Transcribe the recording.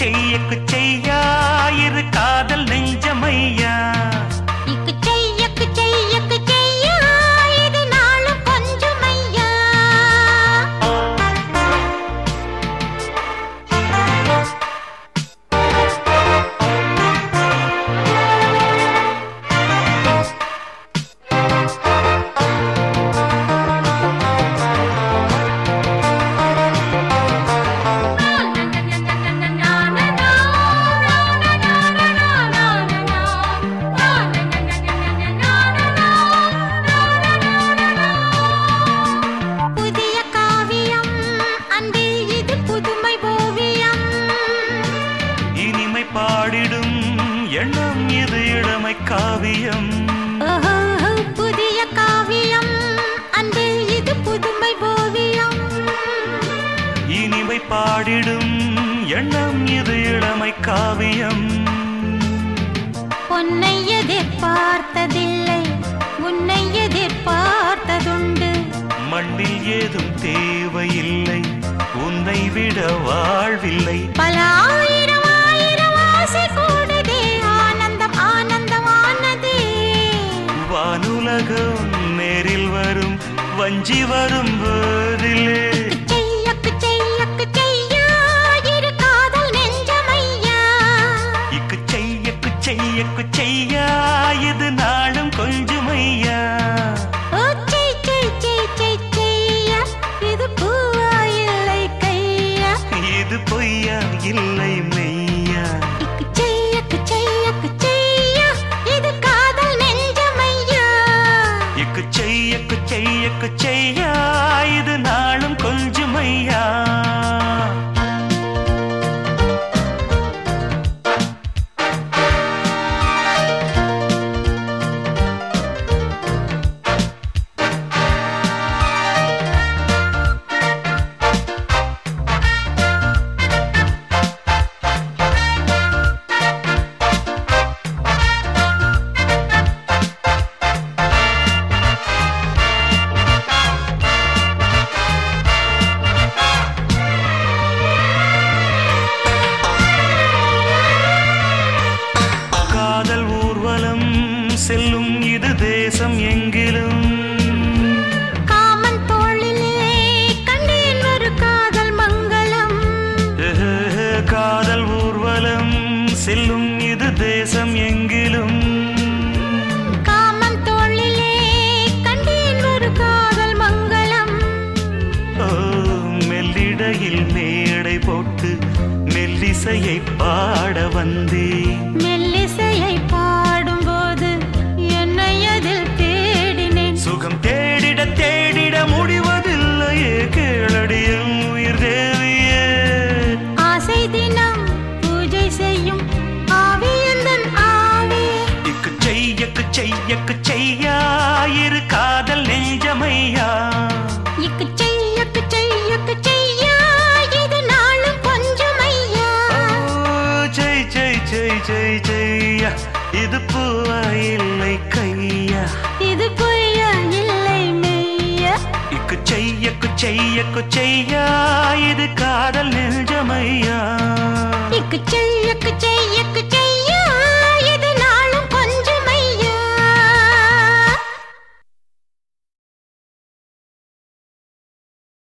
செய்யக்கு செய்யா இரு காதல் நெஞ்சமையா செய்யக்கு செய்யா இது நாளும் கொஞ்சம் ஐயா பாடிடும் எண்ணம் இது இளமை காவியம் புதிய காவியம் அன்பே இது புதுமை ஓவியம் இனிமை பாடிடும் எண்ணம் இது இளமை காவியம் பொன்னை எதிர்பார்த்ததில்லை உன்னை எதிர்பார்த்ததுண்டு மண்ணில் ஏதும் தேவையில்லை உன்னை விட வாழ்வில்லை பல ஆயிரம் கூடுதே ஆனந்தம் ஆனந்தமானதே வானுலகம் நேரில் வரும் வஞ்சி வரும் போதிலே செய்யக்கு செய்யா இரு காதல் நெஞ்சமையா இக்கு செய்யக்கு செய்யா இது நாளும் கொஞ்சமையா செய்யா இது பூவா இல்லை கையா இது பொய்யா இல்லை மெய்யா இது காதல் நெஞ்சமையா இக்கு செய்யா இது நாளும் கொஞ்சமையா செல்லும் இது தேசம் எங்கிலும் காமன் தோளிலே கண்டேன் ஒரு காதல் மங்களம் காதல் ஊர்வலம் செல்லும் இது தேசம் எங்கிலும் காமன் தோளிலே கண்டேன் ஒரு காதல் மங்களம் மெல்லிடையில் மேடை போட்டு மெல்லிசையை பாட வந்தேன் மெல்லிசையை பாடும்போது சுகம் தேடிட தேடிட முடிவதில்லையே கேளடியும் உயிர் தேவியே ஆசை தினம் பூஜை செய்யும் ஆவியந்தன் ஆவி இக்கு செய்யா இரு காதல் நெஞ்சமையா இக்கு செய்யா இது நாளும் கொஞ்சம் ஐயா செய்யா இது பூவா இல்லை கையா இது பொய்யா இல்லை மெய்யா இக்கு செய்யா இது காதல் நெஞ்சமையா இக்கு செய்யா